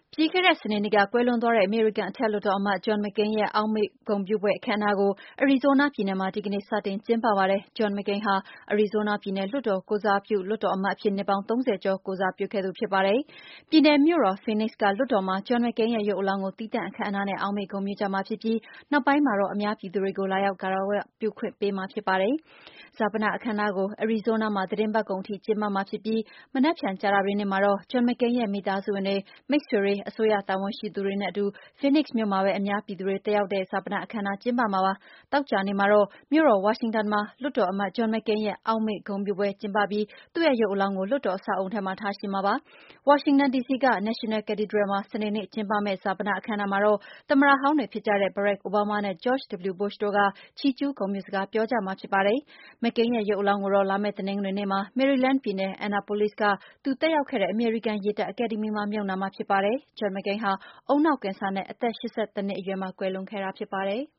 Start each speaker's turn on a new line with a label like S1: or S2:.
S1: ပြီးခဲ့တဲ့စနေနေ့ကကွယ်လွန်သွားတဲ့အမေရိကန်အထက်လွှတ်တော်အမတ် John McCain ရဲ့အောက်မေ့ဂုဏ်ပြုပွဲအခမ်းအနားကို အရီဇိုးနားပြည်နယ်မှာဒီကနေ့စတင်ကျင်းပပါတယ်။ John McCain ဟာ အရီဇိုးနားပြည်နယ်လွှတ်တော်ကိုယ်စားပြုလွှတ်တော်အမတ်အဖြစ်နှစ်ပေါင်း30ကျော်ကိုယ်စားပြုခဲ့သူဖြစ်ပါတယ်။ ပြည်နယ်မြို့တော် Phoenix ကလွှတ်တော်မှာ John McCain ရဲ့ရုပ်အလောင်းကို သီးသန့်အခမ်းအနားနဲ့အောက်မေ့ဂုဏ်ပြုကြမှာဖြစ်ပြီး နောက်ပိုင်းမှာတော့ အများပြည်သူတွေကိုလာရောက်ဂါရဝပြုခွင့်ပေးမှာဖြစ်ပါတယ်။ ဈာပနအခမ်းအနားကို အရီဇိုးနားမှာသီတင်းပတ်ကုန်ထိကျင်းပမှာဖြစ်ပြီး မနက်ဖြန်ကြာသပတေးနေ့မှာတော့ John McCain ရဲ့မိသားစုဝင်တွေ၊ မိတ်ဆွေတွေ၊ အစိုးရတာဝန်ရှိသူတွေနဲ့အတူ Phoenix မြို့မှာပဲ အများပြည်သူတွေတက်ရောက်တဲ့ဈာပနအခမ်းအနားကျင်းပမှာပါ။ သောကြာနေ့မှာတော့ မြို့တော်ဝါရှင်တန်မှာ လွှတ်တော်အမတ် John McCain ရဲ့အောက်မေ့ဂုဏ်ပြုပွဲကျင်းပပြီး သူ့ရဲ့ရုပ်အလောင်းကို လွှတ်တော်အဆောက်အအုံထဲမှာထားရှိမှာပါ။ ဝါရှင်တန်ဒီစီက National Cathedral မှာ စနေနေ့ကျင်းပမယ့်ဈာပနအခမ်းအနားမှာတော့ သမ္မတဟောင်းတွေဖြစ်ကြတဲ့ Barack Obama နဲ့ George W Bush တို့က ချီးကျူးဂုဏ်ပြုစကားပြောကြမှာဖြစ်ပါတယ်။ McCain ရဲ့ရုပ်အလောင်းကိုတော့ လာမယ့်တနင်္ဂနွေနေ့မှာ မေရီလန်းပြည်နယ် Annapolis က သူတက်ရောက်ခဲ့တဲ့ အမေရိကန်ရေတပ်အကယ်ဒမီမှာမြှုပ်နှံမှာဖြစ်ပါတယ်။ John McCain ဟာ ဦးနှောက်ကင်ဆာနဲ့အသက် ၈၁ နှစ်အရွယ်မှာကွယ်လွန်ခဲ့တာဖြစ်ပါတယ်။